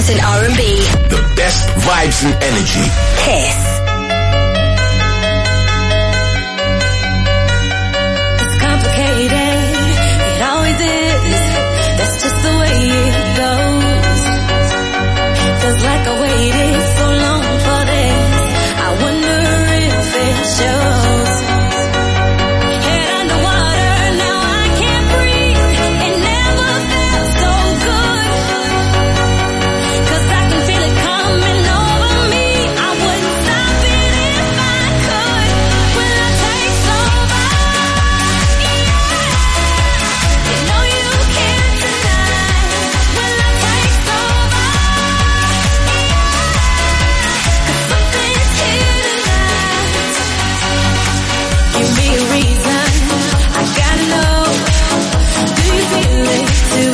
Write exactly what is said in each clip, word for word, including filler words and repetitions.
hits and R and B. The best vibes and energy. Kiss. It's complicated. It always is. That's just the way it goes. Feels like I waited so long for this. I wonder if it shows. Head underwater, now I can't breathe. It never felt so good. 'Cause I can feel it coming over me. I wouldn't stop it if I could. Will I take over? Yeah. You know you can't deny. Will I take over? Give me a reason, I gotta know. Do you feel it too?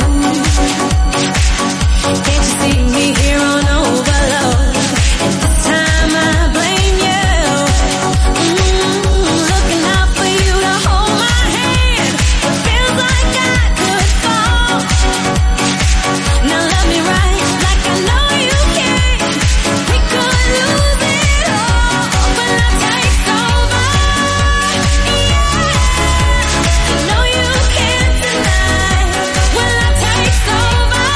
Can't you see me here on overload? And this time I blame you. Mm, looking out for you to hold my hand. It feels like I could fall. Now love me right, like I know you can. We could lose it all. Will I take over? You know you can't deny. Will I take over?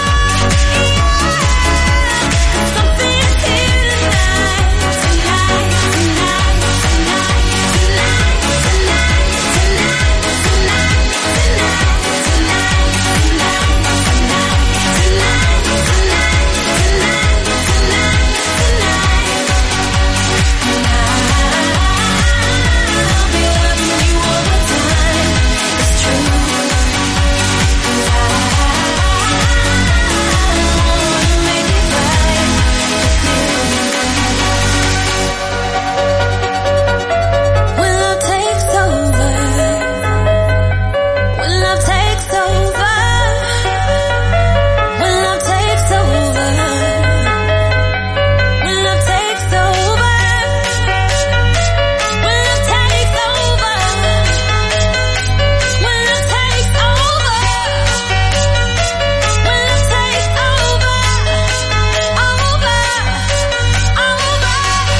Something's here tonight, tonight, tonight, tonight, tonight, tonight, tonight, tonight, I'll be loving you all the time. It's true. I wanna make it right with you. When love takes over, when love takes over, when love takes over, when love takes over, when love takes over, when love takes over, when love takes over, over, over,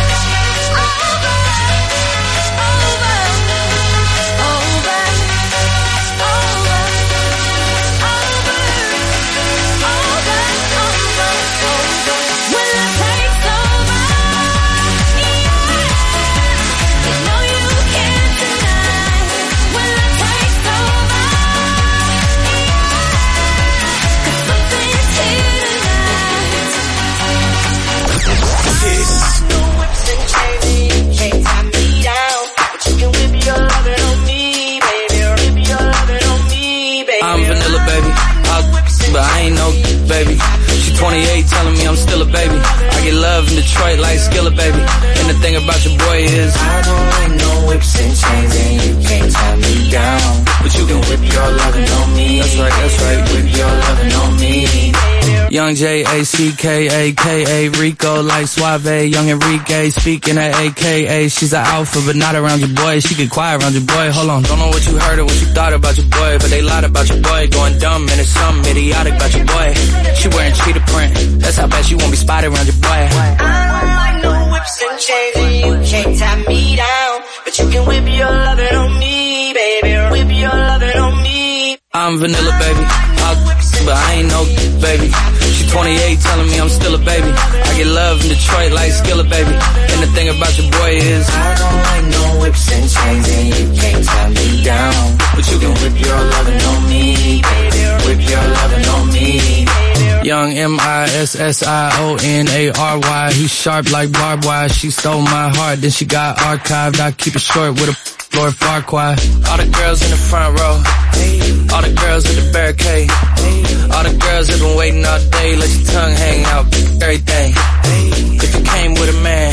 I'm vanilla, baby. I'll, but I ain't no baby. She twenty-eight, telling me I'm still a baby. I get love in Detroit like Skillet, baby. And the thing about your boy is I don't like no whips and chains, and you can't tie me down. But you can whip your lovin' on me. That's right, that's right. Whip your lovin' on me. Young J A C K A K A Rico like Suave. Young Enrique speaking at A K A. She's an alpha but not around your boy. She get quiet around your boy. Hold on, don't know what you heard or what you thought about your boy, but they lied about your boy. Going dumb and it's something idiotic about your boy. She wearing cheetah print. That's how bad she won't be spotted around your boy. I don't like no whips and chains, and you can't tie me down. But you can whip your lovin' on me, baby. Whip your lovin' on me. I'm vanilla, baby. I'll, but I ain't no baby. She twenty-eight, telling me I'm still a baby. I get love in Detroit like Skillet, baby. And the thing about your boy is I don't like no whips and chains, and you can't tie me down. But you can whip your lovin' on me, baby. Whip your lovin' on me. Young M I S S I O N A R Y. He's sharp like barbed wire. She stole my heart, then she got archived. I keep it short with a Lord Farquaad. All the girls in the front row, all the girls at the barricade, all the girls have been waiting all day. Let your tongue hang out, everything. If you came with a man,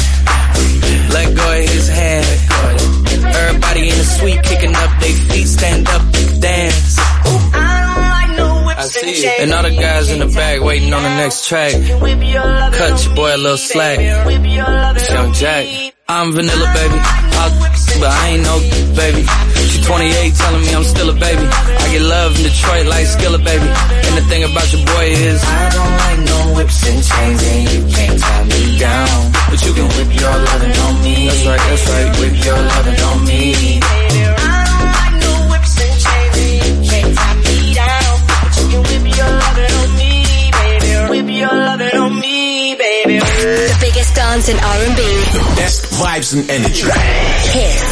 let go of his hand. Everybody in the suite kicking up their feet, stand up, dance. I see you. And all the guys in the back waiting on the next track. Cut your boy a little slack. It's Young Jack. I'm vanilla, baby. I'll, but I ain't no baby. She She twenty-eight telling me I'm still a baby. I get love in Detroit like Skilla, baby. And the thing about your boy is I don't like no whips and chains, and you can't tie me down. But you can whip your lovin' on me. That's right, that's right. Whip your lovin' on me. Baby, I don't like no whips and chains, and you can't tie me down. But you can whip your lovin' on me, baby. Whip your lovin' on me, baby. The biggest dance in R and B. The best vibes and energy. Kiss.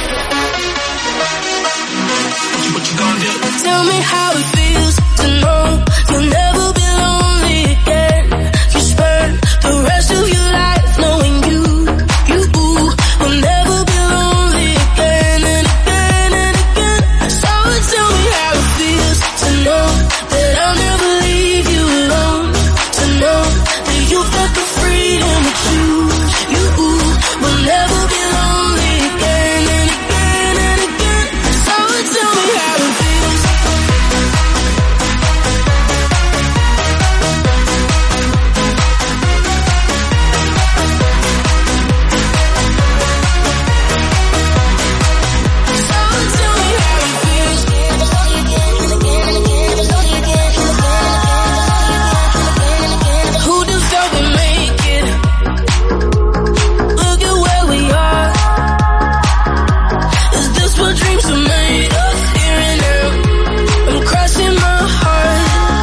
What you gonna do? Tell me how it feels to know you'll never be lonely again. You spend the rest of your life knowing you, you will never be lonely again and again and again. So tell me how it feels to know that I'll never leave you alone. To know that you've got the freedom to choose. You will never be lonely again and again and again. So tell me how it feels. Who just thought we'd make it? Look at where we are. Is this what dreams are made of? Here and now, I'm crossing my heart.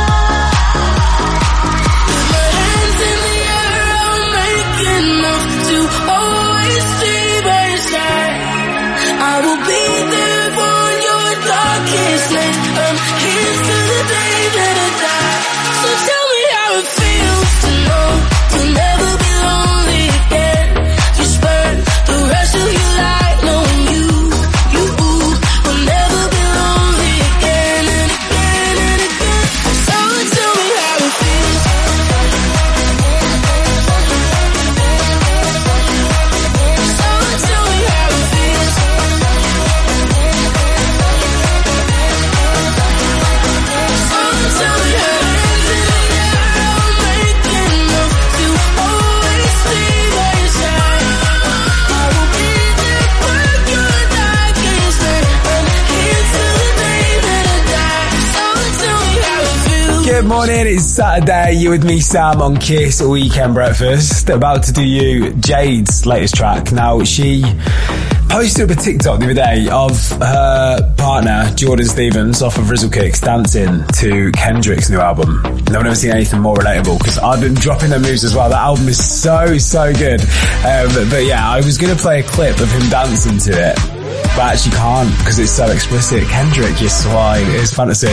With my hands in the air, I'll make enough to always stay by your side. I will be there for your darkest night. I'm here till the day that I die. So tell me how it feels to know you'll never be lonely again. You spend the rest of your life knowing you, you will never be lonely again and again and again. So tell me how it feels. So tell me how it feels. So tell me how it feels. I'll make enough to always stay by your side. I will be there for your darkest night. I'm here till the day that I die. So tell me how it feels. Good morning, it's Saturday, you with me Sam on Kiss Weekend Breakfast. About to do you Jade's latest track. Now she posted up a TikTok the other day of her partner Jordan Stevens off of Rizzle Kicks dancing to Kendrick's new album. And I've never seen anything more relatable because I've been dropping their moves as well. That album is so, so good. Um, but, but yeah, I was going to play a clip of him dancing to it, but I actually can't because it's so explicit. Kendrick, you swine, it's fantasy.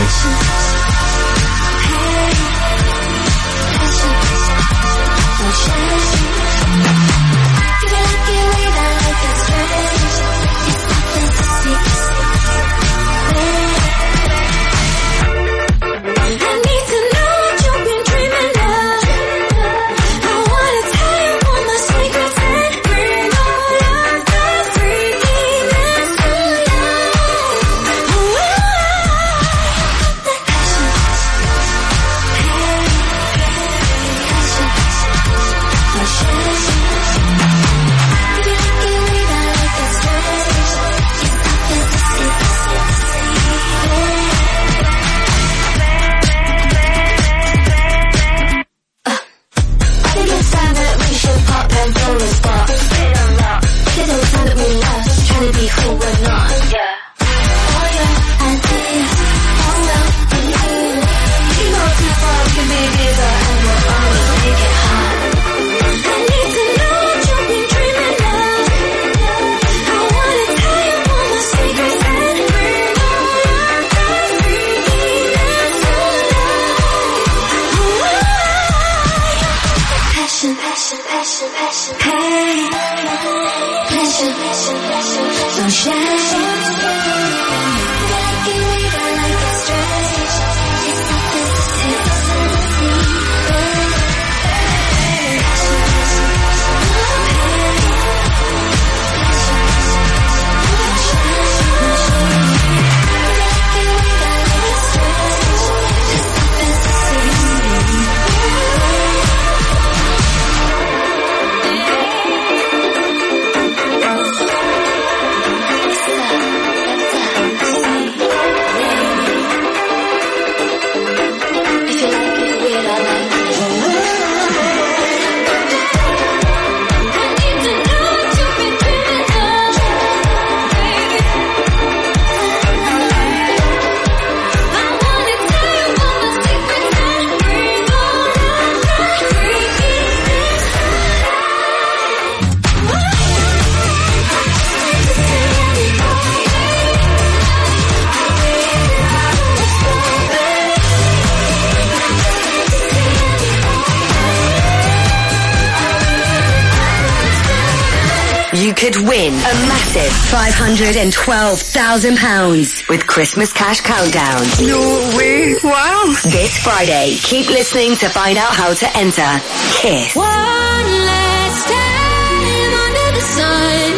You could win a massive five hundred twelve thousand pounds with Christmas Cash Countdown. No way. Wow. This Friday. Keep listening to find out how to enter. Kiss. One last time under the sun.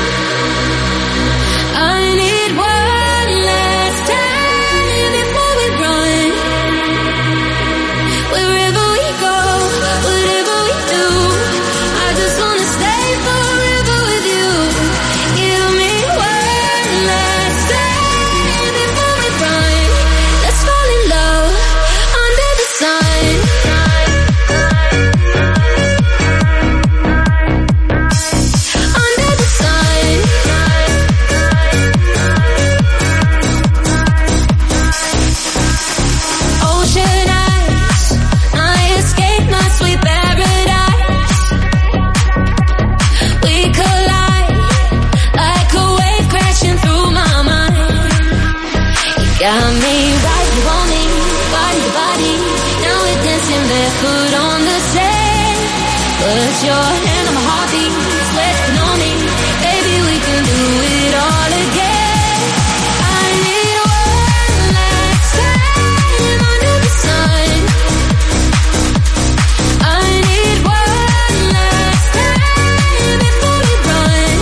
I need one last time before we run. Wherever we go, whatever we do, I just wanna stay forever with you. Give me one last time before we run. Let's fall in love under the sun. Under the sun. Ocean eyes, I escape my sweet paradise. We collide like a wave crashing through my mind. You got me right, you want me, body to body. Now we're dancing barefoot on the sand. Put your hand on my heartbeat, sweating on me. Baby, we can do it all again. I need one last time under the sun. I need one last time before we run.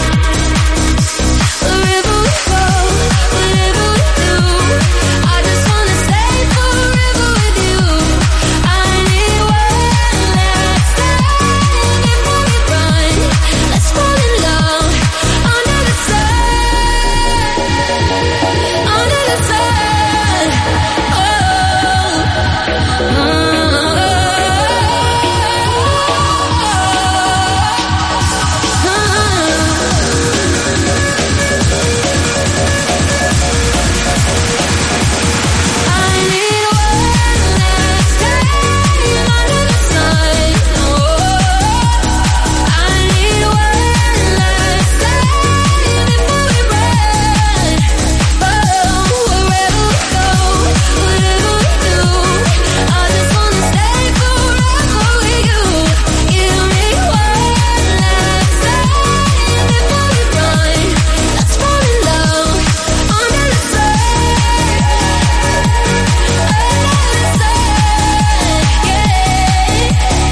Wherever we go, whatever we do, I just wanna stay forever with you. I need one last time before we run. Let's fall in love under the sun. Under the sun. Oh. I need one last time under the sun. I need one last time before we run. Oh, wherever we go, whatever we do, I just wanna stay forever with you. Give me one last time before we run. Let's fall in love under the sun. Under the sun, yeah.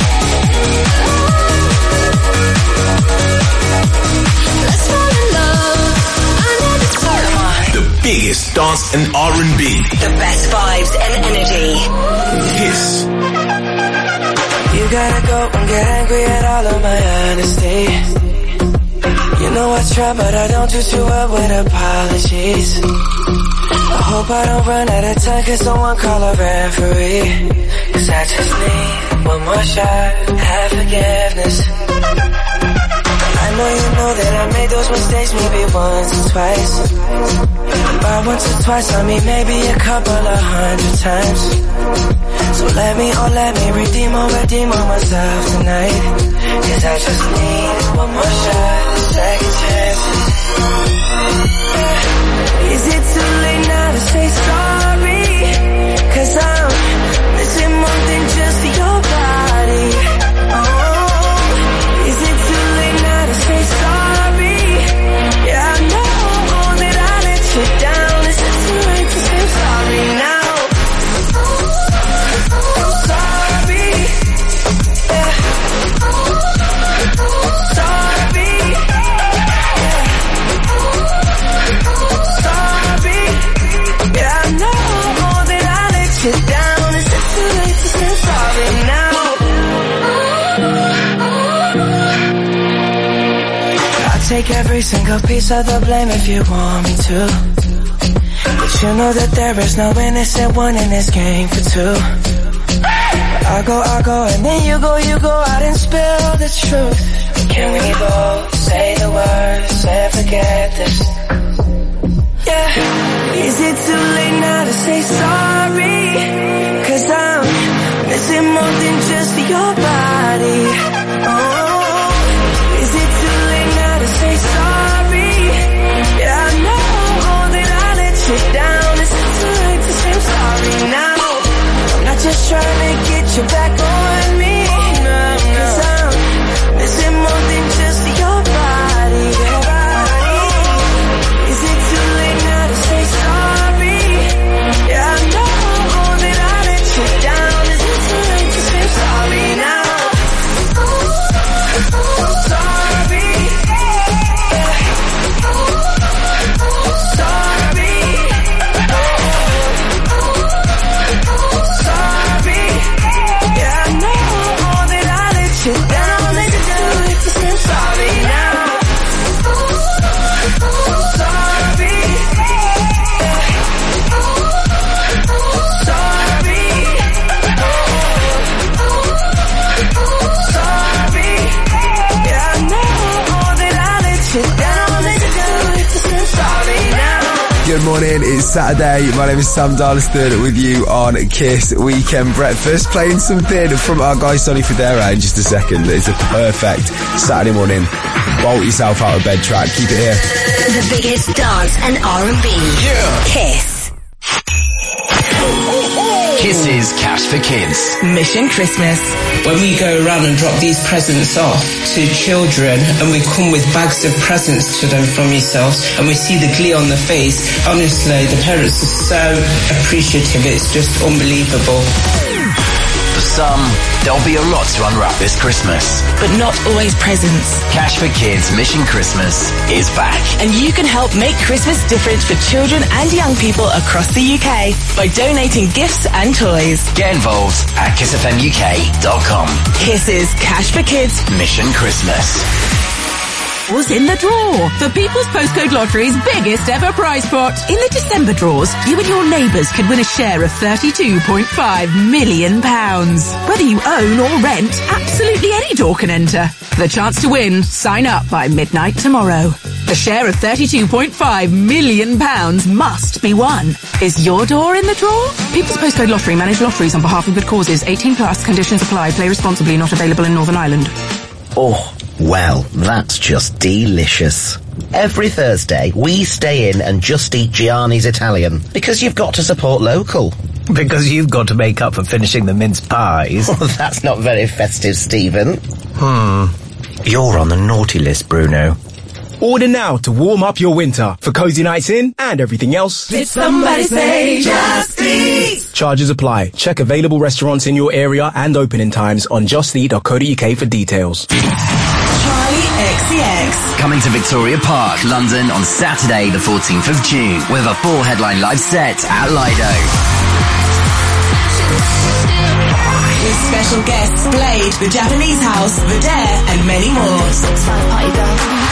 Let's fall in love under the sun. The biggest dance and R and B. The best vibes and energy. Kiss. You gotta go and get angry at all of my honesty. You know I try, but I don't do too well with apologies. I hope I don't run out of time, cause someone call a referee. Cause I just need one more shot, have forgiveness. I know you know that I made those mistakes maybe once or twice. By once or twice, I mean maybe a couple of hundred times. So let me, oh let me redeem or redeem on myself tonight. Cause I just need one more shot, second chances. Is it too late now to say sorry? Cause I'm missing more than just your body. Oh, is it too late now to say sorry? Yeah, I know that I let you down. Is it too late to say sorry now? I'm sorry. Yeah. Sorry. Yeah. Sorry. Yeah, I know that I let you down. Is it too late to say sorry now? I'll take every single piece of the blame if you want me to. But you know that there is no innocent one in this game for two. I go, I go, and then you go, you go out and spill the truth. Can we both say the words and forget this? Yeah. Is it too late now to say sorry? Cause I'm missing more than just your body. Oh, is it too late now to say sorry? Yeah, I know that I let you down. Is it too late to say I'm sorry now? I'm not just trying to get you back on me. Cause I'm missing more than just your body. morning. It's Saturday. My name is Sam Darlaston with you on Kiss Weekend Breakfast. Playing something from our guy Sonny Fodera in just a second. It's a perfect Saturday morning bolt yourself out of bed track. Keep it here. The biggest dance and R and B. Yeah. Kiss. Kiss's Cash for Kids. Mission Christmas. When we go around and drop these presents off to children and we come with bags of presents to them from yourselves and we see the glee on the face, honestly, the parents are so appreciative. It's just unbelievable. For some, there'll be a lot to unwrap this Christmas. But not always presents. Cash for Kids Mission Christmas is back. And you can help make Christmas different for children and young people across the U K by donating gifts and toys. Get involved at kiss f m u k dot com. Kisses Cash for Kids Mission Christmas. Was in the draw for People's Postcode Lottery's biggest ever prize pot. In the December draws, you and your neighbours could win a share of thirty-two point five million pounds. Whether you own or rent, absolutely any door can enter. For the chance to win, sign up by midnight tomorrow. The share of thirty-two point five million pounds must be won. Is your door in the draw? People's Postcode Lottery manage lotteries on behalf of good causes. eighteen plus, conditions apply. Play responsibly, not available in Northern Ireland. Oh, well, that's just delicious. Every Thursday, we stay in and just eat Gianni's Italian, because you've got to support local. Because you've got to make up for finishing the mince pies. Oh, that's not very festive, Stephen. Hmm. You're on the naughty list, Bruno. Order now to warm up your winter for cozy nights in and everything else. Did somebody say Just Eat? Charges apply. Check available restaurants in your area and opening times on just eat dot co dot u k for details. Charlie X C X. Coming to Victoria Park, London on Saturday the fourteenth of June with a full headline live set at Lido. With special guests Blade, The Japanese House, The Dare, and many more.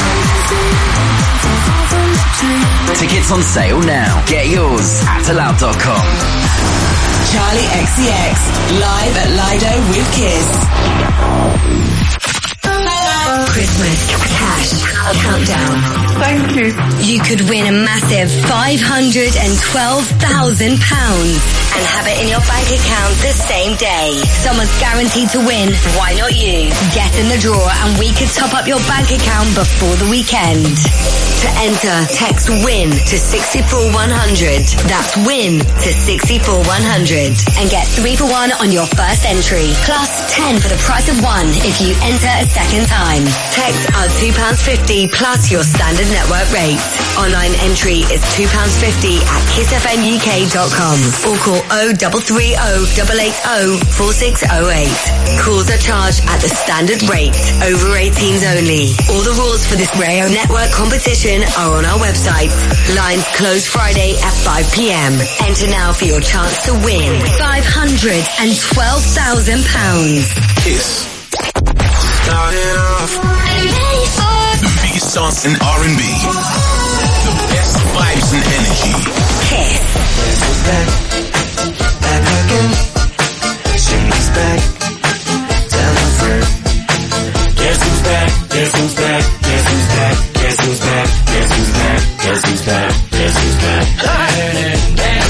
Tickets on sale now. Get yours at aloud dot com. Charlie X C X, live at Lido with Kiss. Christmas Cash Countdown. Thank you. You could win a massive five hundred twelve thousand pounds and have it in your bank account the same day. Someone's guaranteed to win. Why not you? Get in the draw and we could top up your bank account before the weekend. To enter, text WIN to six four one hundred. That's WIN to six four one hundred. And get three for one on your first entry. Plus ten for the price of one if you enter a second time. Text our two pounds fifty plus your standard network rate. Online entry is two pounds fifty at kiss f m u k dot com or call oh three three oh eight eight oh four six oh eight. Calls are charged at the standard rate. Over eighteens only. All the rules for this radio network competition are on our website. Lines close Friday at five p m. Enter now for your chance to win five hundred twelve thousand pounds. Kiss. Starting off. The biggest songs in R and B. The best vibes and energy. Kiss. Back, back again. She's back. Tell her friend. Guess who's back? Guess who's back? Guess who's back? Guess who's back? Guess who's back? Guess who's back? Guess who's back?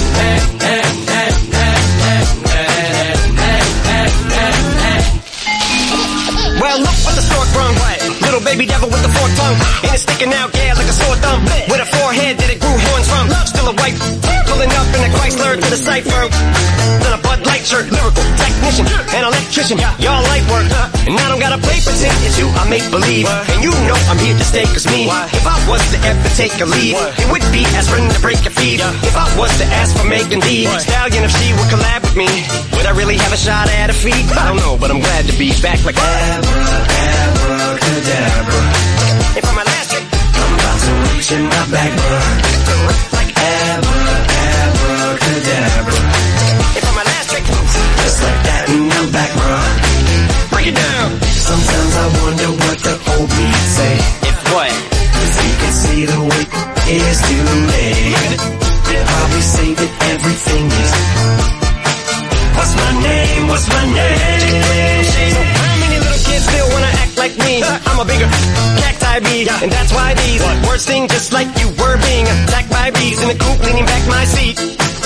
Well, look what the stork brung. Little baby devil with the forked tongue. And it's sticking out, yeah, like a sore thumb. With a forehead that it grew horns from. Still a white, pulling up in a Chrysler to the cipher. Then a Bud Light shirt, lyrical technician, an electrician. Y'all light work, and I don't gotta play pretend. It's who I make believe. And you know I'm here to stay, cause me, if I was to ever take a lead, it would be aspirin to break your feet. If I was to ask for Megan Thee Stallion, if she would collab with me, would I really have a shot at a feat? I don't know, but I'm glad to be back like abracadabra. And for my last trick, I'm about to reach in my back, bruh. Like abracadabra. And for my last trick, just like that, and I'm back, bruh. Break it down. Sometimes I wonder what the old me say. If what? If you can see the way is too late, then probably say that everything is. What's my name? What's my name? So how many little kids still wanna act like me? I'm a bigger cacti I be. And that's why these words sting just like you were being attacked by bees in the coop, leaning back my seat.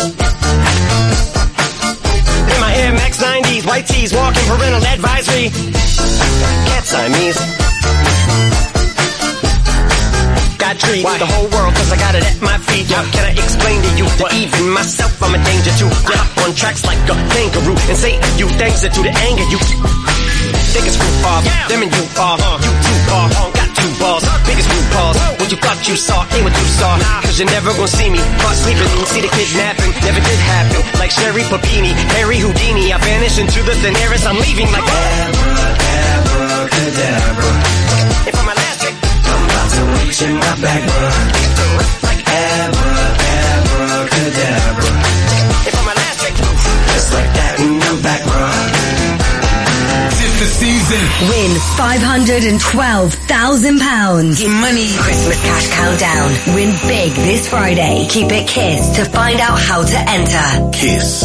In my Air Max nineties, white tees, walking parental advisory. Cat Siamese. I treat Why? the whole world cause I got it at my feet. How can I explain to you that even myself I'm a danger to? I hop on tracks like a kangaroo and say you thanks to the anger you think it's roof off. Yeah. Them and you are, uh, you too far, uh, got two balls, biggest root balls. What you thought you saw ain't what you saw. Nah. Cause you're never gonna see me caught sleeping. See the kidnapping, never did happen. Like Sherry Papini, Harry Houdini, I vanish into the thin air as I'm leaving like abracadabra. If I'm elastic, I'm about to reach in my back, bruh. Like abra, abracadabra. If I'm elastic, just like that and I'm back, bruh. The season. Win five hundred twelve thousand pounds. Get money. Christmas cash countdown. Win big this Friday. Keep it Kiss to find out how to enter. Kiss.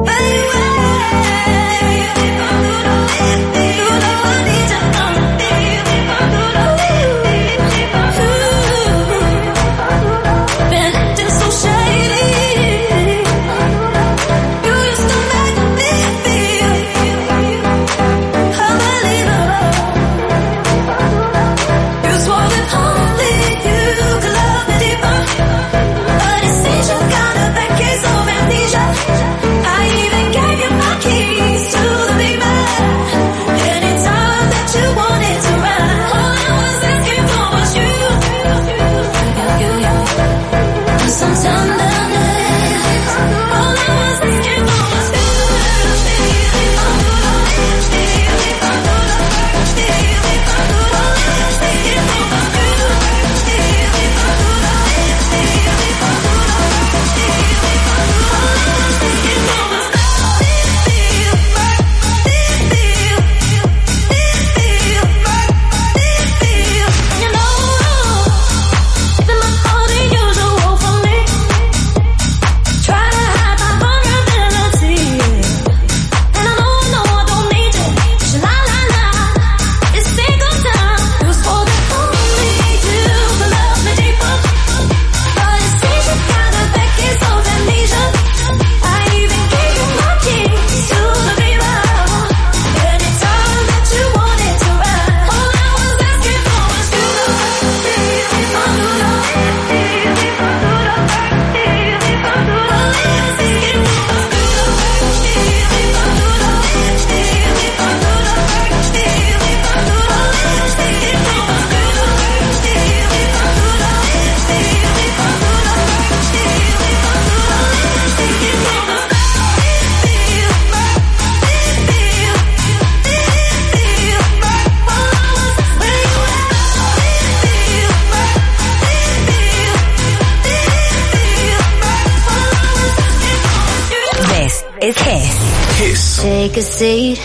Take a seat,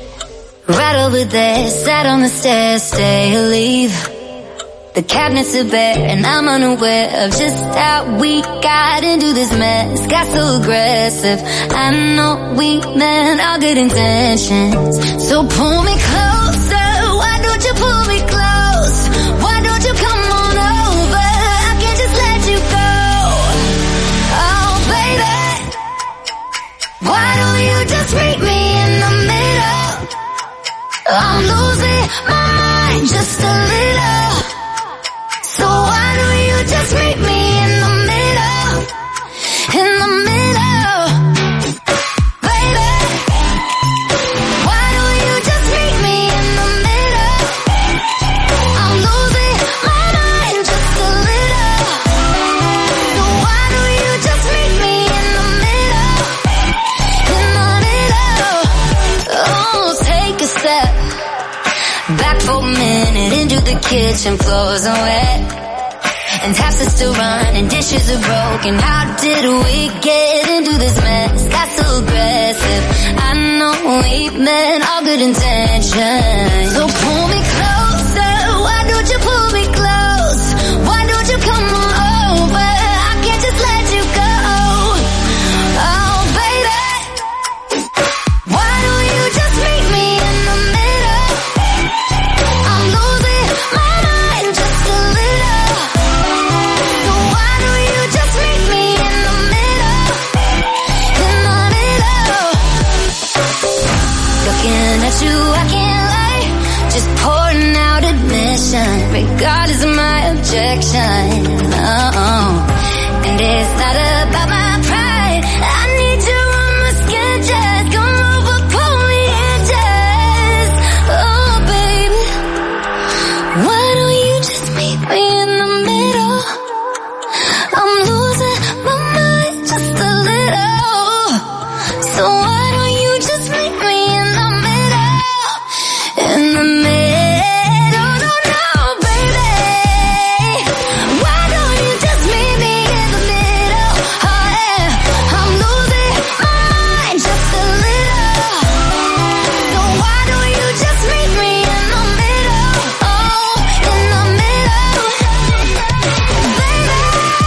right over there, sat on the stairs, stay or leave. The cabinets are bare and I'm unaware of just how we got into this mess. Got so aggressive, I know we meant all good intentions. So pull me closer, why don't you pull me close? Why don't you come on over, I can't just let you go. Oh baby, why don't you just meet me in the middle? I'm losing my mind just a little. So why don't you just meet me in the middle? In the middle. Baby, why don't you just meet me in the middle? I'm losing my mind just a little. So why don't you just meet me in the middle? In the middle. Oh, take a step back for a minute into the kitchen, floors are wet and taps are still running, dishes are broken. How did we get into this mess? Got so aggressive, I know we meant all good intentions. So pull me closer, why don't you pull me close? Why don't you come on over, I can't just let you go. Oh baby, why don't you just meet me in the middle? I'm losing my mind just just pouring out admission, regardless of my objection. Oh, and it's not about my pride. I need you on my skin, just come over, pull me in, just. Oh, baby, why don't you just meet me in the middle? I'm losing my mind just a little. So why don't you just meet me in the middle? In the middle, no, no, baby. Why don't you just meet me in the middle? Oh yeah, I'm losing my mind just a little. So why don't you just meet me in the middle? Oh, in the middle, baby.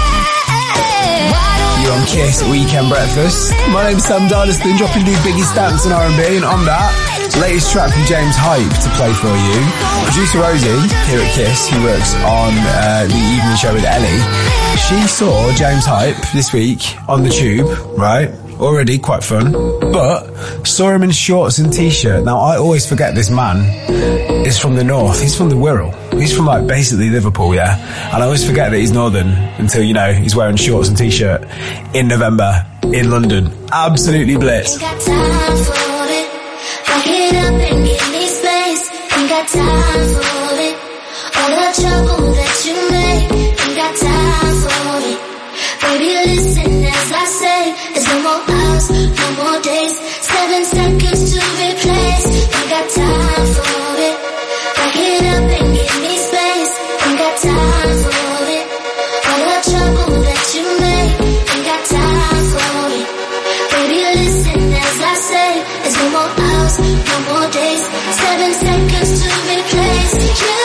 Why don't You're on Kiss Weekend Breakfast. My name's Sam Darliston, dropping new Biggie Stamps on R and B, and on that, latest track from James Hype to play for you. Producer Rosie, here at Kiss, who works on uh, the evening show with Ellie, she saw James Hype this week on the tube, right? Already quite fun, but saw him in shorts and t-shirt. Now, I always forget this man is from the north. He's from the Wirral. He's from, like, basically Liverpool, yeah? And I always forget that he's northern until, you know, he's wearing shorts and t-shirt in November in London. Absolutely blitz. Ain't got time for it. Back it up and give me space. Ain't got time for it. All the trouble that you make. Ain't got time for it. Baby, listen as I say. There's no more hours, no more days. Seven seconds to replace. Ain't got time for it. Back it up and give me space. Ain't got time for it. All the trouble that you make. Ain't got time for it. Baby, listen as I say. There's no more hours, no more days. Seven seconds to replace you.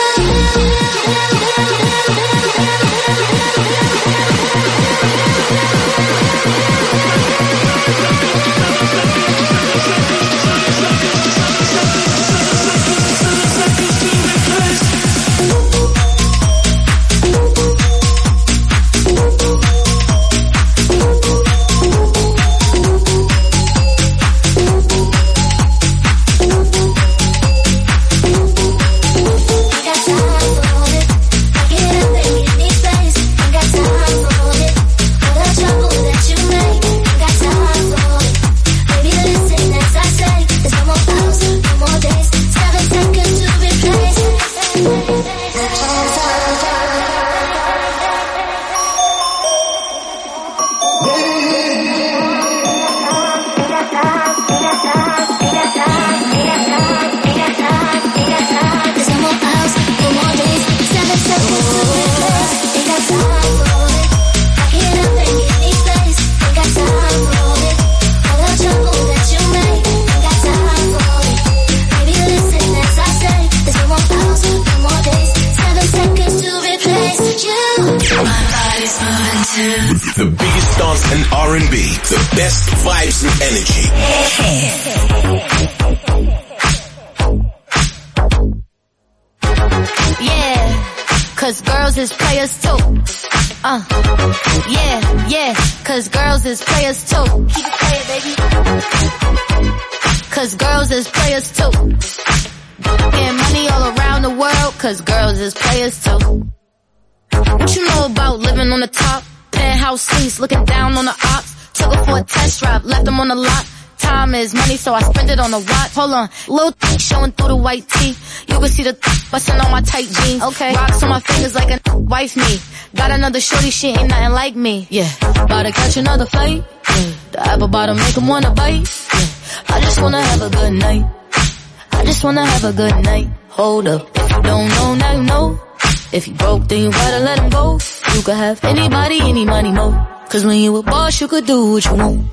The biggest dance and R and B, the best vibes and energy. Yeah, cause girls is players too. Uh, yeah, yeah, cause girls is players too. Keep it playing, baby. Cause girls is players too. Getting money all around the world, cause girls is players too. What you know about living on the top? Penthouse suites, looking down on the ops. Took her for a test drive, left them on the lot. Time is money, so I spend it on a watch. Hold on, little th- showing through the white tee. You can see the th- bustin' on my tight jeans. Okay, rocks on my fingers like a th- wife me. Got another shorty, she ain't nothing like me. Yeah, about to catch another flight. Yeah, the apple bottom make 'em wanna bite. Yeah, I just wanna have a good night. I just wanna have a good night. Hold up, if you don't know, now you know. If you broke, then you gotta let him go. You could have anybody, any money, mo. Cause when you a boss, you could do what you want.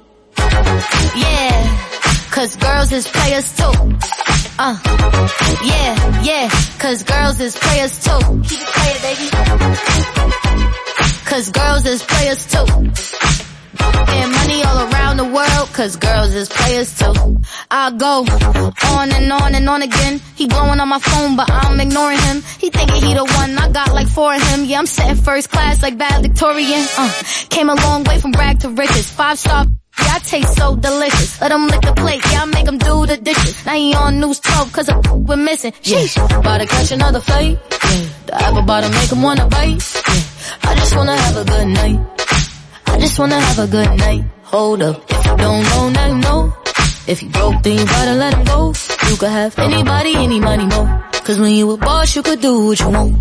Yeah, cause girls is players too. Uh, yeah, yeah, cause girls is players too. Keep it playing, baby. Cause girls is players too. And money all around the world, cause girls is players too. I go on and on and on again. He blowing on my phone, but I'm ignoring him. He thinking he the one, I got like four of him. Yeah, I'm sitting first class like valedictorian. Uh, came a long way from rag to riches. Five star Yeah, I taste so delicious. Let him lick the plate, yeah, I make him do the dishes. Now he on news twelve, cause a we're missing. Sheesh, about to catch another flight. Yeah. The apple bottom make him wanna bite. Yeah. I just wanna have a good night. I just wanna have a good night. Hold up, if you don't know, now you know. If you broke, then you gotta let him go. You could have anybody, any money, no. Cause when you a boss, you could do what you want.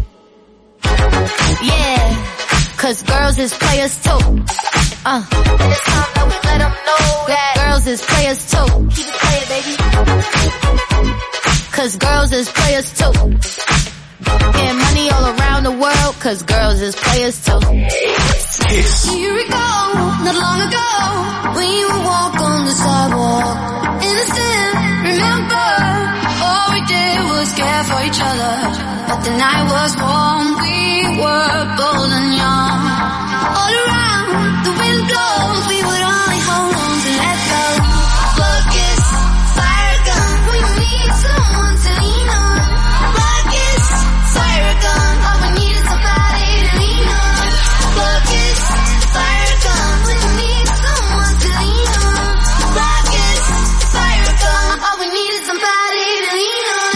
Yeah, cause girls is players too. Uh, it's time that we let them know that girls is players too. Keep it playing, baby. Cause girls is players too. Getting money all around the world, cause girls is players too. Here we go, not long ago, when you would walk on the sidewalk. Innocent, remember, all we did was care for each other. But the night was warm, we were bold and young. All around, the wind blows, we would only hold on to let go. Focus, fire gun, we need someone to lean on. Focus, fire gun, all we need is somebody to lean on. Focus, fire gun, we need someone to lean on. Focus, fire gun, all we need is somebody to lean on.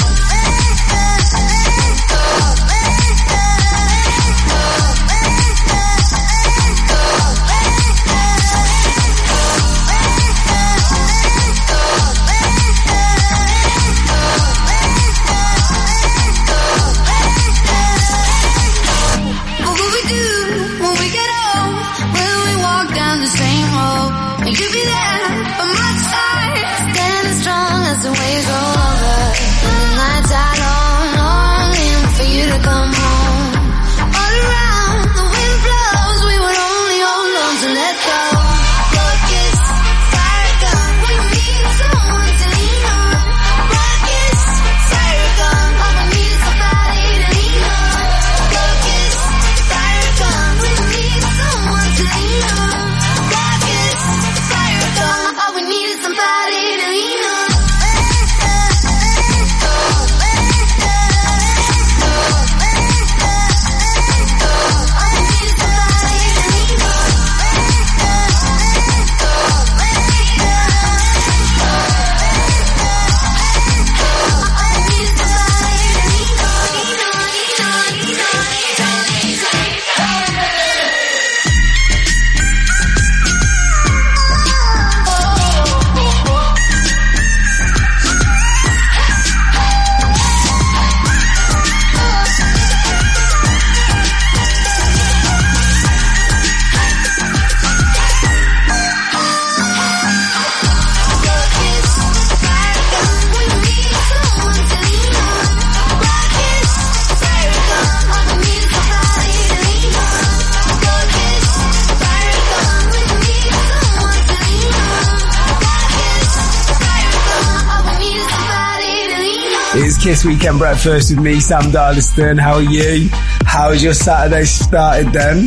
The waves roll over, and the nights are long, longing for you to come home. All around, the wind blows, we would only hold on to let go. Focus, fire gun, we need someone to lean on. Focus, fire gun, all we need is somebody to lean on. Focus, fire gun, we need someone to lean on. Focus, fire gun, all we need is somebody to lean on. It's Kiss Weekend Breakfast with me, Sam Darliston. How are you? How's your Saturday started then?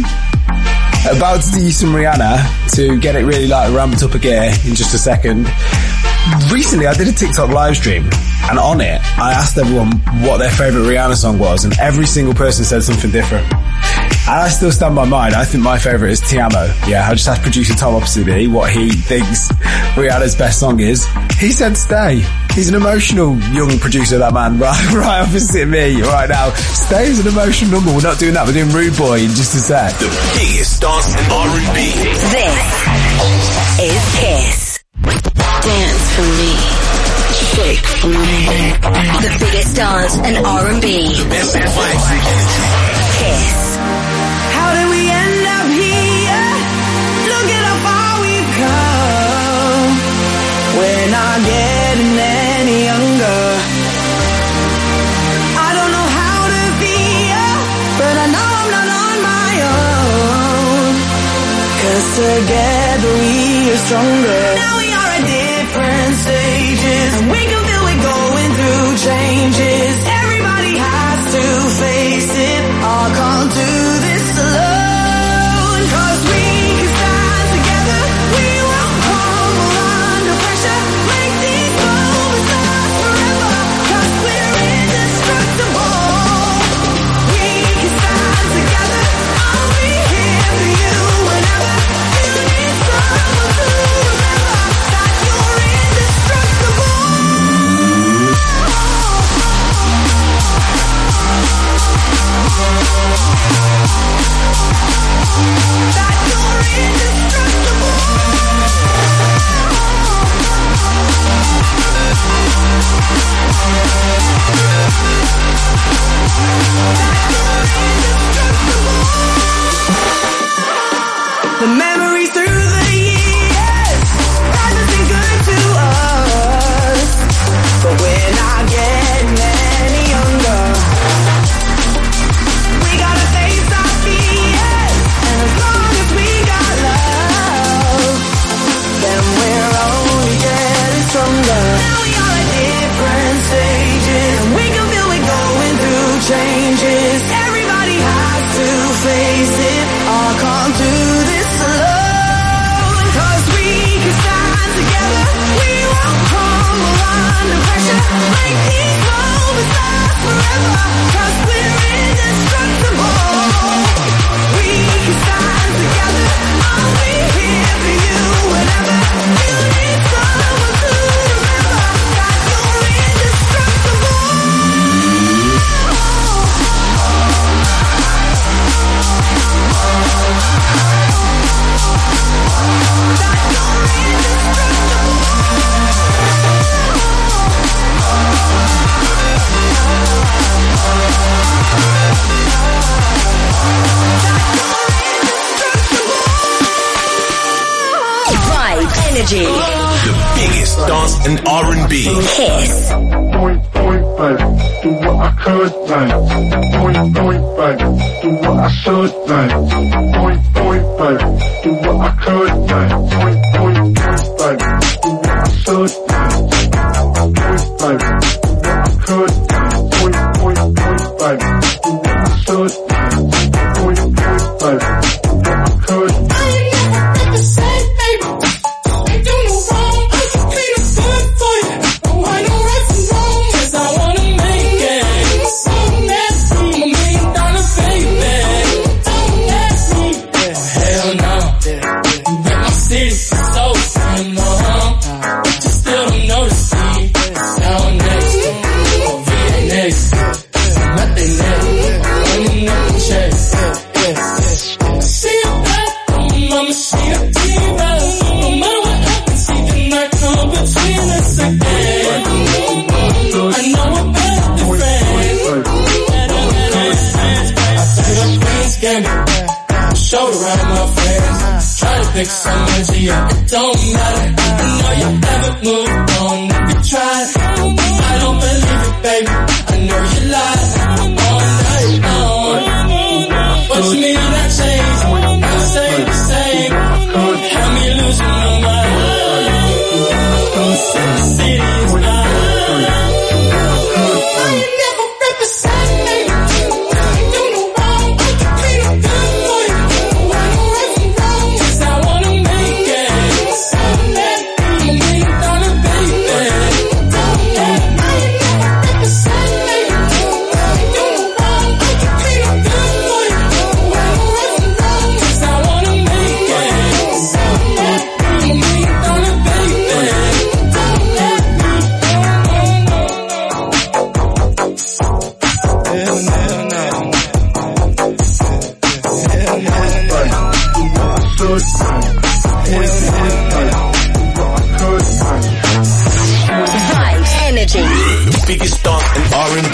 About to do you some Rihanna to get it really like ramped up a gear in just a second. Recently I did a TikTok live stream, and on it I asked everyone what their favourite Rihanna song was, and every single person said something different. And I still stand by mine. I think my favourite is Ti Amo. Yeah, I just asked producer Tom opposite me what he thinks Rihanna's best song is. He said Stay. He's an emotional young producer, that man, right, right opposite me right now. Stay is an emotional number. We're not doing that. We're doing Rude Boy in just a sec. The biggest dance in R and B. This is Kiss. Dance for me. Shake for me. The biggest dance in R and B. The best advice. Kiss. How did we end up here? Look at how far we've come. We're not getting any younger. I don't know how to feel, but I know I'm not on my own. 'Cause together we are stronger. Now we are at different stages, and we can feel we're going through changes. Everybody has to face it. I can't do this alone. 'Cause we can stand together. We won't crumble under pressure. Make these moments last forever. 'Cause we're indestructible. We can stand together. I'll be here for you whenever you need someone to remember. Energy. The biggest dance and R and B. Kiss. Point, point, baby, do what I could, like. Point, point, baby, do what I should, like. Point, point, baby, do what I could, like. Point, point, point, baby, do what I should, like. Point, baby, do what I could, like. Point, point, point, baby, do what I should, like. Point, point, baby, do what I could. I ain't never been the same, baby. Ain't do no wrong, I can clean up good for you. Oh, I know right from wrong, 'cause I wanna make it. So nasty, I'm a million dollar baby. Don't ask me, oh hell no. You bet my city, so damn no. But you still don't notice me. Sound next, oh V A next. Nothing next, running up the check. See it back, mama, see a diva. No matter what happens, see the night come between us again. I know we're better than friends. I played up Queen's Gambit, showed around my friends. Try to think some energy, yeah, it don't matter. I know you haven't moved on, if you tried. I don't believe it, baby. I know you lied all night long. What's me that change? I say the same. Have me losing my mind. The city is mine. I ain't never represent me. Ain't do no wrong. I can clean up good for you. I know right from wrong, 'cause I wanna make it. So that I'm a million dollar baby. Don't let me. I ain't never represent me. Ain't do no wrong. I can clean up good for you. I know right from wrong, 'cause I wanna make it. So that I'm a million dollar baby. Don't let me. Hell no, hell no. Hell no, hell no. Do what I should, like. Point, point, baby, do what I could, like. Vibes. Energy. The biggest dance and R and B.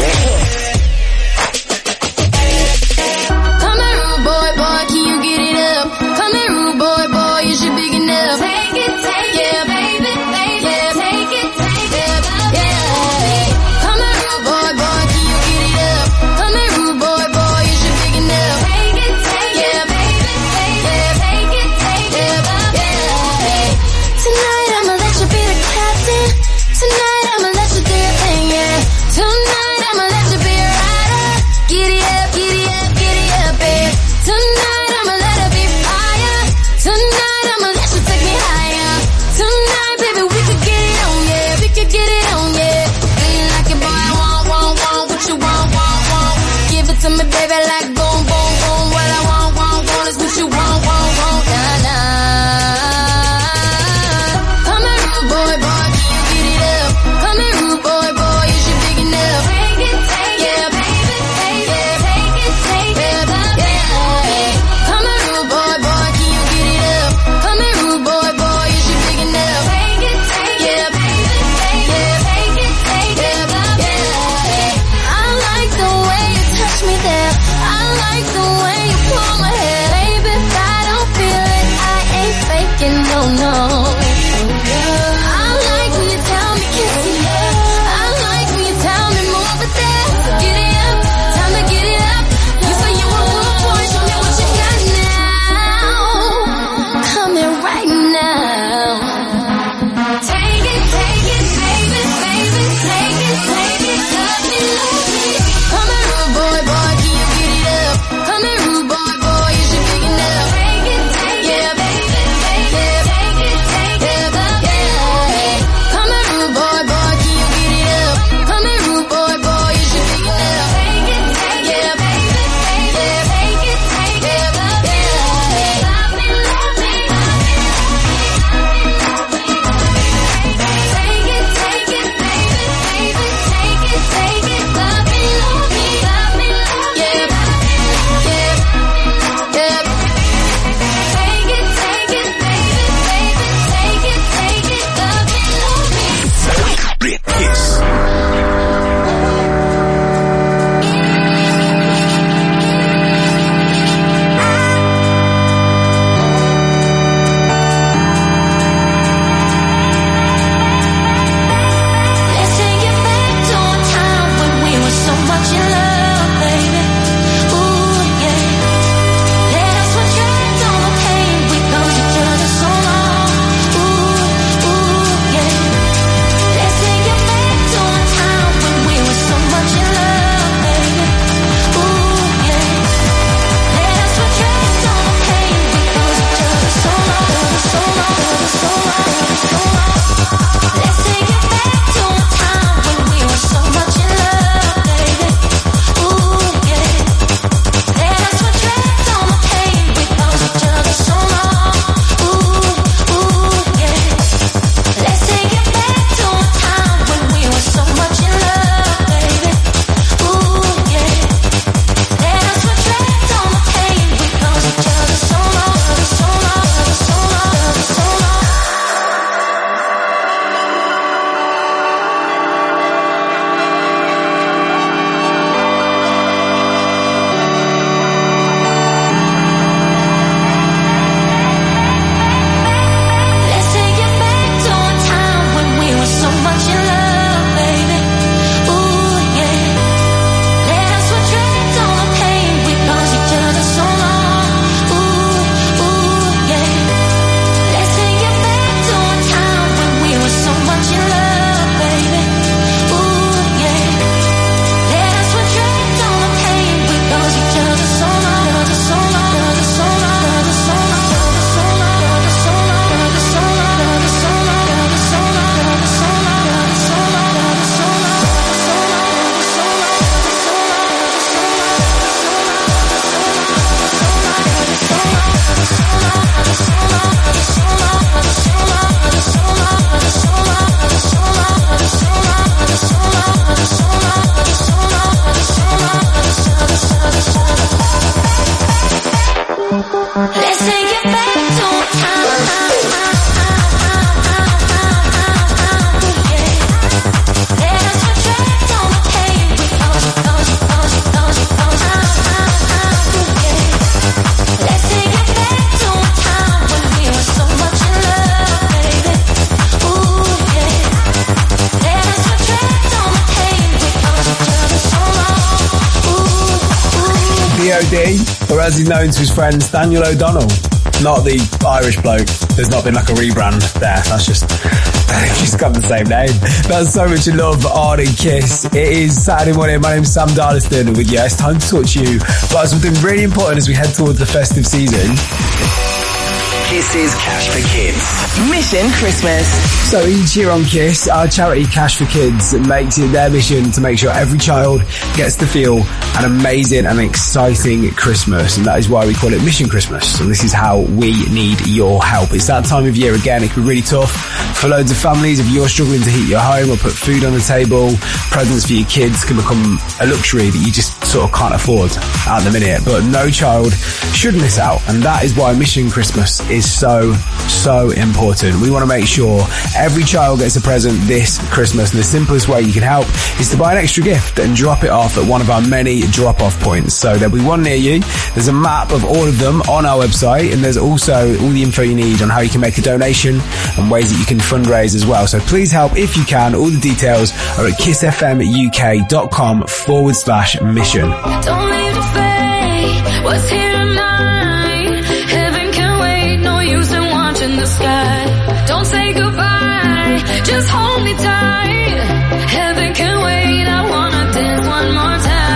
Come here, rude boy, boy, can you get it up? Come here, rude boy, boy, you should big enough. Take it, take yeah, it, baby, baby, yeah, take it, take it, yeah. Come here, rude boy, boy, can you get it up? Come here, rude boy, boy, you should big enough. Take it, take yeah, baby, baby, yeah, take it, take it, yeah. Tonight I'ma let you be the captain. Tonight I'ma let you do your thing, yeah. Tonight I'ma let you be a rider. Giddy up, giddy up, giddy up, babe. Tonight I'ma let it be fire. Tonight I'ma let you take me higher. Tonight, baby, we could get it on, yeah. We could get it on, yeah. Do you like it, boy? I want, want, want what you want, want, want. Give it to me, baby, like boom, boom, boom. What I want, want, want is what you want, want, want. Nah, nah. Come here, rude boy, boy, can you get it up? Come here, rude boy, boy, you should big enough. Take it, take yeah, baby, take yeah, take it, take it, yeah. Come here, rude boy, boy, can you get it up? Come here, rude boy, boy, you should big enough. Take it, take yeah, baby, take yeah, take it, take it, yeah. I like the way you touch me there. I D O D, or as he's known to his friends, Daniel O'Donnell. Not the Irish bloke. There's not been like a rebrand there. That's just, they've just got the same name. That's so much love on and Kiss. It is Saturday morning. My name's Sam Darliston with you. It's time to talk to you about something really important as we head towards the festive season. Kiss's Cash for Kids. Mission Christmas. So each year on Kiss, our charity Cash for Kids makes it their mission to make sure every child gets to feel an amazing and exciting Christmas. And that is why we call it Mission Christmas. And this is how we need your help. It's that time of year again. It can be really tough for loads of families. If you're struggling to heat your home or put food on the table, presents for your kids can become a luxury that you just sort of can't afford at the minute. But no child should miss out. And that is why Mission Christmas is so, so important. We want to make sure every child gets a present this Christmas, and the simplest way you can help is to buy an extra gift and drop it off at one of our many drop-off points. So there'll be one near you. There's a map of all of them on our website, and there's also all the info you need on how you can make a donation and ways that you can fundraise as well. So please help if you can. All the details are at kissfmuk.com forward slash mission. Don't leave the fate, what's here tonight? Heaven can wait, no use in watching the sky. Don't say goodbye, just hold me tight. Heaven can wait, I wanna dance one more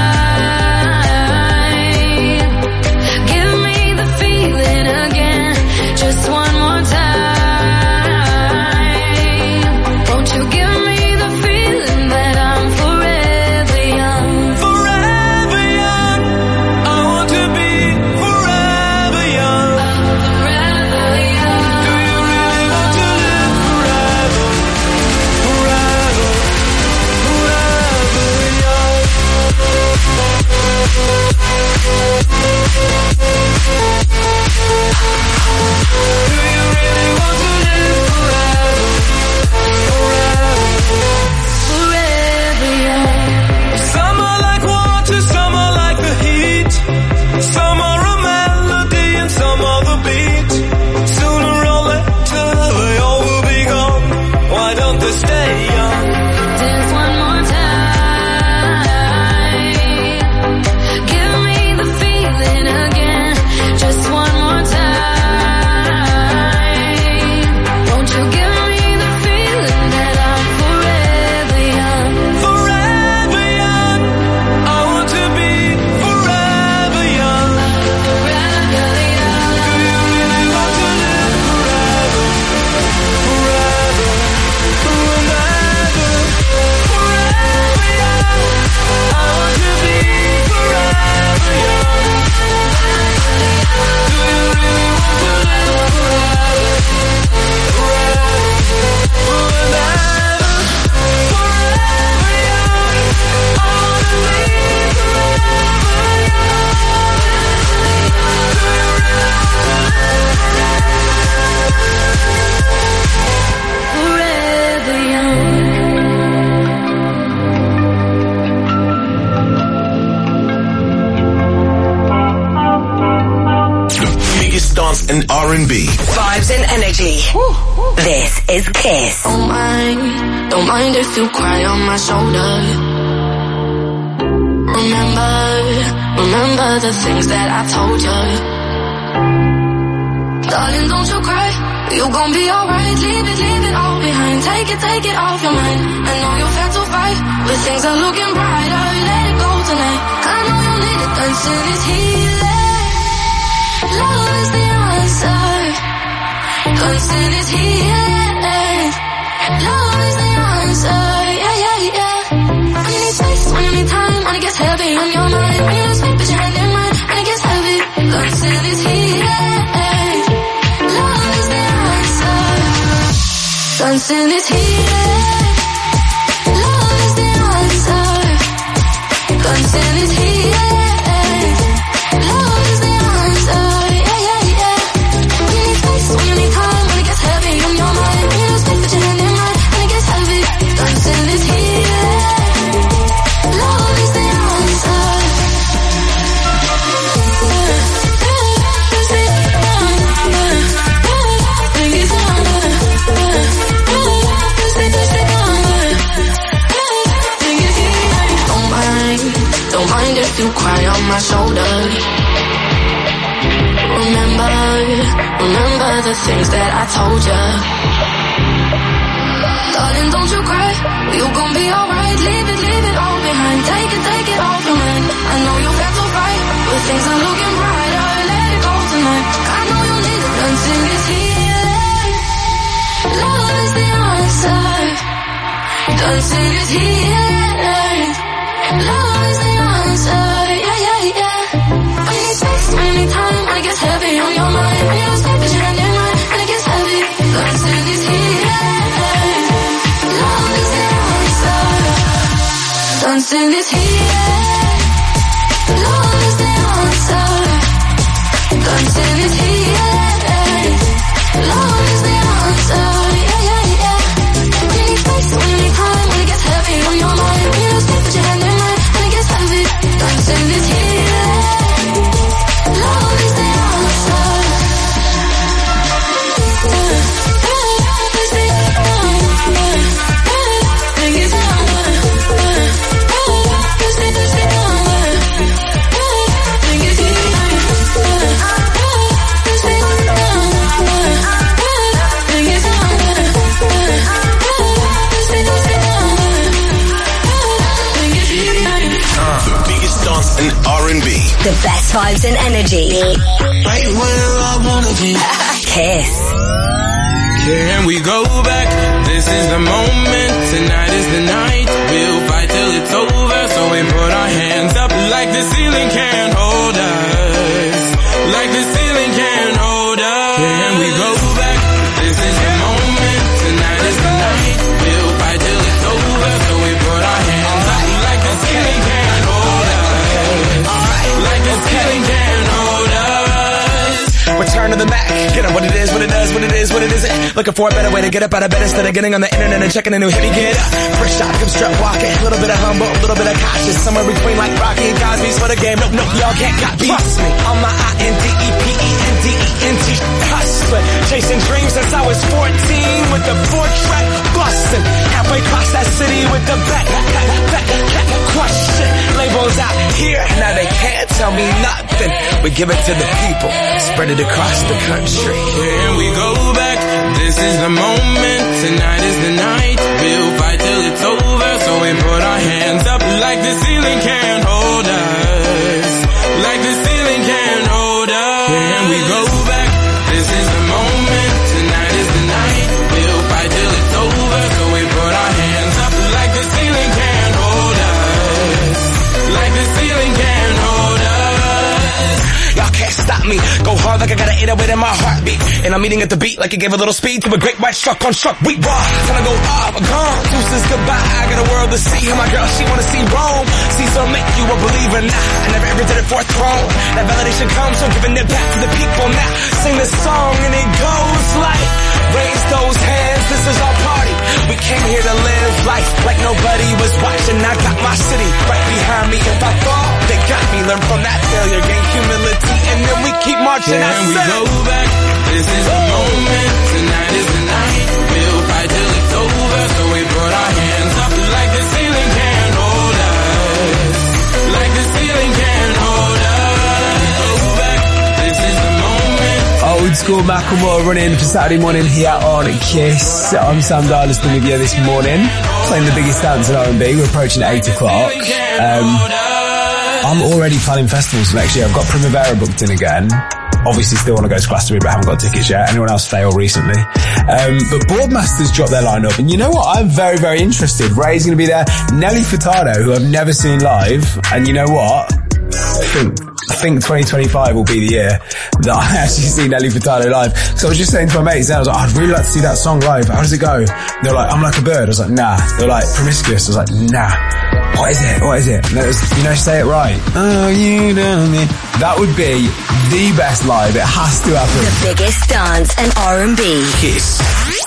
time. Give me the feeling again, just one more time. Won't you give me the feeling that I'm forever young? Forever young. I want to be forever young. Forever young. Do you really want to live forever? Forever, forever young. Do you really want to live forever? Forever, Forever young. some are like water, some are like the heat. Some are a melody and some are the beat. Sooner or later they all will be gone. Why don't they stay young? Dance one more time. Give me the feeling again, just one more time. Won't you give me the feeling that I'm forever young? Forever young. I want to be forever young. Forever young. Do you really want to live forever? Forever, forever, forever young. I want to be forever young. Do you really want to live forever? Forever, forever, forever young. I want to be Forever young. The biggest dance in R and B. Vibes and energy. This is Kiss. Don't mind, don't mind if you cry on my shoulder. Remember, remember the things that I told you. Darling, don't you cry, you gon' be alright. Leave it, leave it all behind. Take it, take it off your mind. I know you've had to fight, but things are looking brighter. Let it go tonight. I know you need it, dancing is healing. Love is the answer. Dancing is healing. Love is the answer. Yeah, yeah, yeah. When you need space, when you need time, when it gets heavy on your mind, when you lose me, put your hand in mine, when it gets heavy. Dancing is healing. Love is the answer. Dancing is healing. Love is the answer. Dancing is healing. Love is the answer. Yeah, yeah, yeah. When you need space, when you need time, when it gets heavy on your mind, when you lose me, put your hand in mine, when it gets heavy. Dancing is healing. Love is the answer. Don't mind if you cry on my shoulder. Remember, remember the things that I told ya. Darling, don't you cry, you gon' be alright. Leave it, leave it all behind. Take it, take it all from mine. I know you felt so right, but things are looking brighter. Let it go tonight. I know you need it until it's healing. Love is the answer. Dancing is healing. Love is the answer. Yeah, yeah, yeah. When you space, when you time, when it gets heavy on your mind. When you sleep, put your hand in mine. When it gets heavy, dancing is healing. Love is the answer. Dancing is healing. Love is the answer. Dancing is healing. Love is the answer. Yeah, yeah, yeah. When you space, when you time, when it gets heavy on your mind. When you sleep, put your hand in mine. When it gets heavy, dancing is healing. Love is the answer. Love is the and R and B. The best vibes and energy. Right where I wanna be. Kiss. Can we go back? This is the moment. Tonight is the night. We'll fight till it's over. So we put our hands up like the ceiling can't hold us. Like the ceiling can't hold us. Can we go back? This is the moment. Tonight is the night. We'll fight till it's over. So we put our hands up like the ceiling can't hold us. Like the ceiling can't hold us. Return to the Mac. Get up what it is, what it does, what it is, what it isn't. Looking for a better way to get up out of bed instead of getting on the internet and checking a new hit. Me get up. First shot, come strut walking. A little bit of humble, a little bit of cautious. Somewhere between like Rocky and Cosby's for the game. Nope, nope, y'all can't copy. Trust me, on my I N D E P E N D E N T hustler. Chasing dreams since I was fourteen with the four-track bustin'. Halfway across that city with the back, back, back, back, question. Labels out here, now they can't tell me nothing. We give it to the people, spread it across the country. Can we go back? This is the moment. Tonight is the night. We'll fight till it's over. So we put our hands up like the ceiling can't hold us. Like the ceiling can't hold us. Can we go back? This is the moment. Tonight is the night. We'll fight till it's over. So we put our hands up like the ceiling can't hold us. Like the ceiling can't hold us. Y'all can't stop me. Go hard like I got an eight oh eight in my heartbeat. And I'm eating at the beat like it gave a little speed to a great white truck on truck. We raw. Time to go off, gone. Deuces goodbye. I got a world to see. And my girl, she wanna see Rome. Caesar make you a believer now. I never ever did it for a throne. That validation comes from giving it back to the people now. Sing this song and it goes like, raise those hands, this is our party. We came here to live life like nobody was watching. I got my city right behind me. If I fall, they got me. Learn from that failure, gain humility, and then we keep marching. Can we go back? This is the moment. Tonight is the night. We'll fight till it's over. So we put our hands up like the ceiling can't hold us. Like the ceiling can't hold us. Go back. This is the moment. Old school Macklemore running for Saturday morning here on Kiss. I'm Sam Darlis, been with you this morning, playing the biggest dance in R and B. We're approaching eight o'clock. Um, I'm already planning festivals for next year. I've got Primavera booked in again. Obviously still want to go to Glastonbury, but haven't got tickets yet. Anyone else failed recently? Um, but Boardmasters dropped their lineup, and you know what? I'm very, very interested. Ray's going to be there. Nelly Furtado, who I've never seen live, and you know what? I think I think twenty twenty-five will be the year that I actually see Nelly Furtado live. So I was just saying to my mates, I was like, oh, I'd really like to see that song live. How does it go? They were like, I'm Like a Bird. I was like, nah. They were like, Promiscuous. I was like, nah. What is it? What is it? And it was, you know, Say It Right. Oh, you know me. That would be the best live. It has to happen. The biggest dance and R and B. Kiss.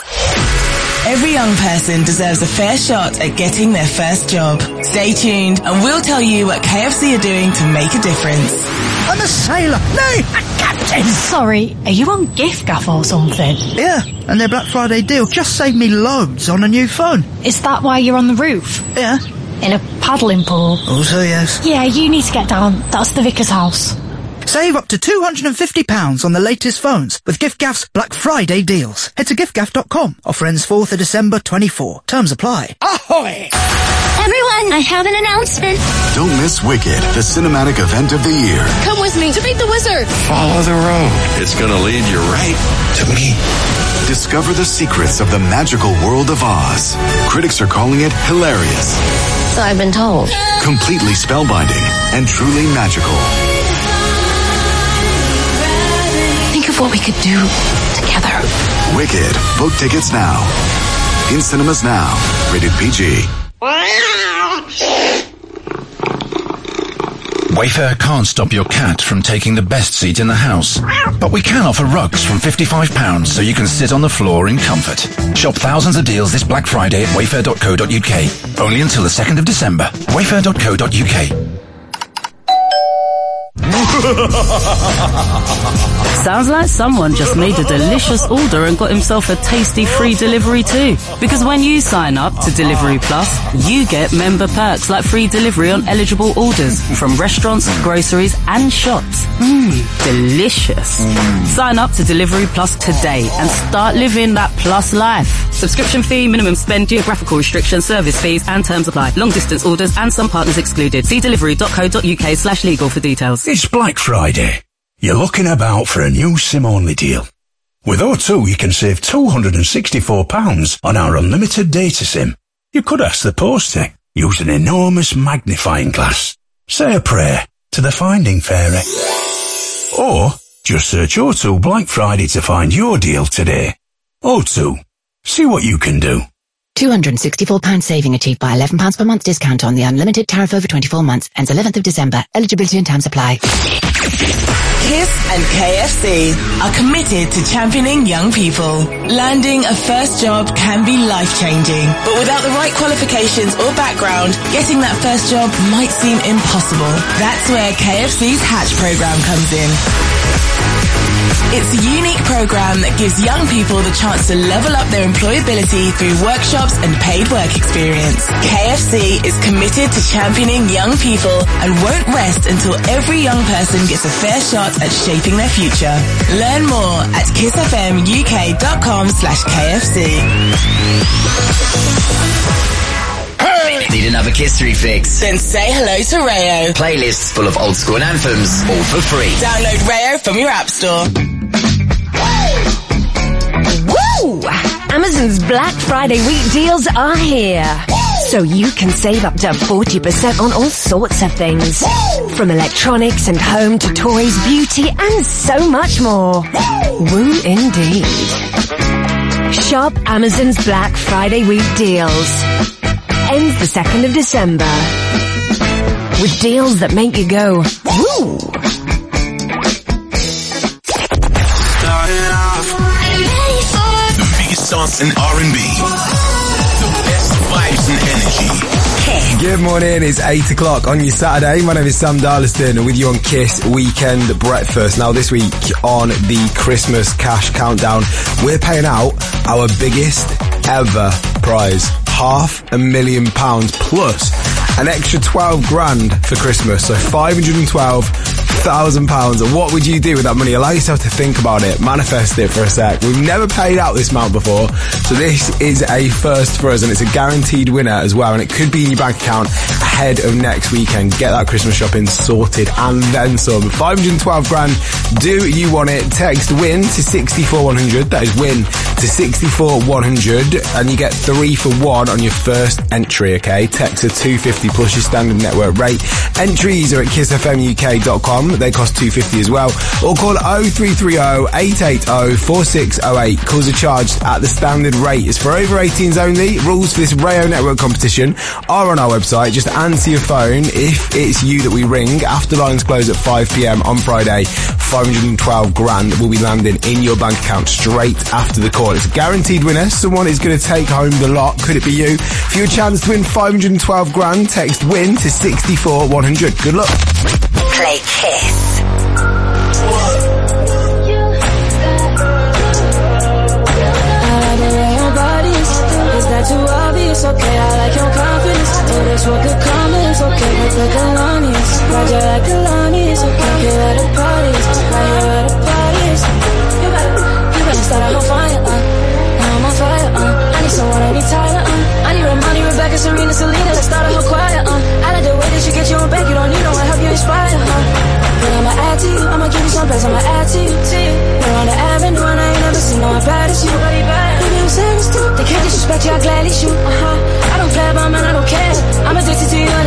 Every young person deserves a fair shot at getting their first job. Stay tuned and we'll tell you what K F C are doing to make a difference. I'm a sailor. No, a captain. Sorry, are you on giffgaff or something? Yeah, and their Black Friday deal just saved me loads on a new phone. Is that why you're on the roof? Yeah. In a paddling pool. Also, yes. Yeah, you need to get down. That's the vicar's house. Save up to two hundred fifty pounds on the latest phones with giftgaff's Black Friday deals. Head to giftgaff dot com. Offer ends fourth of December twenty-four. Terms apply. Ahoy! Everyone, I have an announcement. Don't miss Wicked, the cinematic event of the year. Come with me to meet the wizard. Follow the road. It's gonna lead you right to me. Discover the secrets of the magical world of Oz. Critics are calling it hilarious. So I've been told. Completely spellbinding and truly magical. Think of what we could do together. Wicked. Book tickets now. In cinemas now. Rated P G. Wayfair can't stop your cat from taking the best seat in the house. But we can offer rugs from fifty-five pounds so you can sit on the floor in comfort. Shop thousands of deals this Black Friday at wayfair dot co dot uk. Only until the second of December. wayfair dot co dot uk. Sounds like someone just made a delicious order and got himself a tasty free delivery too. Because when you sign up to Delivery Plus, you get member perks like free delivery on eligible orders from restaurants, groceries and shops. Mmm, delicious. Mm. Sign up to Delivery Plus today and start living that plus life. Subscription fee, minimum spend, geographical restrictions, service fees and terms apply. Long distance orders and some partners excluded. See delivery dot co dot uk slash legal for details. It's Black Friday. You're looking about for a new SIM-only deal. With O two, you can save two hundred sixty-four pounds on our unlimited data SIM. You could ask the post to use an enormous magnifying glass. Say a prayer to the Finding Fairy. Or just search O two Black Friday to find your deal today. O two. See what you can do. two hundred sixty-four pounds saving achieved by eleven pounds per month discount on the unlimited tariff over twenty-four months. Ends eleventh of December. Eligibility and terms apply. Kiss and K F C are committed to championing young people. Landing a first job can be life-changing, but without the right qualifications or background, getting that first job might seem impossible. That's where K F C's Hatch program comes in. It's a unique program that gives young people the chance to level up their employability through workshops and paid work experience. K F C is committed to championing young people and won't rest until every young person gets a fair shot at shaping their future. Learn more at kissfmuk dot com slash KFC. Need another History fix? Then say hello to Rayo. Playlists full of old school anthems, all for free. Download Rayo from your app store. Woo! Amazon's Black Friday week deals are here. So you can save up to forty percent on all sorts of things. From electronics and home to toys, beauty and so much more. Woo indeed. Shop Amazon's Black Friday week deals. Ends the second of December. With deals that make you go, woo! Starting off. The biggest songs in R and B. The best vibes and energy. Good morning, it's eight o'clock on your Saturday. My name is Sam Darliston with you on Kiss Weekend Breakfast. Now this week on the Christmas Cash Countdown, we're paying out our biggest ever prize. Half a million pounds plus an extra twelve grand for Christmas. So five hundred twelve thousand pounds. And what would you do with that money? Allow yourself to think about it. Manifest it for a sec. We've never paid out this amount before. So this is a first for us and it's a guaranteed winner as well. And it could be in your bank account ahead of next weekend. Get that Christmas shopping sorted and then some. five hundred twelve grand. Do you want it? Text WIN to sixty-four one hundred. That is WIN to sixty-four one hundred. And you get three for one on your first entry, okay? Text a two fifty plus your standard network rate. Entries are at kiss f m u k dot com. They cost two fifty as well. Or call oh three three oh, eight eight oh, four six oh eight. Calls are charged at the standard rate. It's for over eighteens only. Rules for this Rayo Network competition are on our website. Just answer your phone if it's you that we ring. After lines close at five p m on Friday, five hundred twelve grand will be landing in your bank account straight after the call. It's a guaranteed winner. Someone is going to take home the lot. Could it be you? For your chance to win five hundred twelve grand, text WIN to sixty-four one hundred. Good luck. Play Kiss. Is that too obvious? Okay, I like your confidence. Oh, that's what could a Serena, Selena, let's start a whole choir, uh. I like the way that you get your own back, you don't need no one help you inspire, huh? But I'ma add to you, I'ma give you some place, I'ma add to you, to you. We're on the avenue and I ain't never seen no one bad as you. Baby, I'm saying this too, they can't disrespect you, I gladly shoot, uh-huh. I don't play about man, I don't care, I'm addicted to you.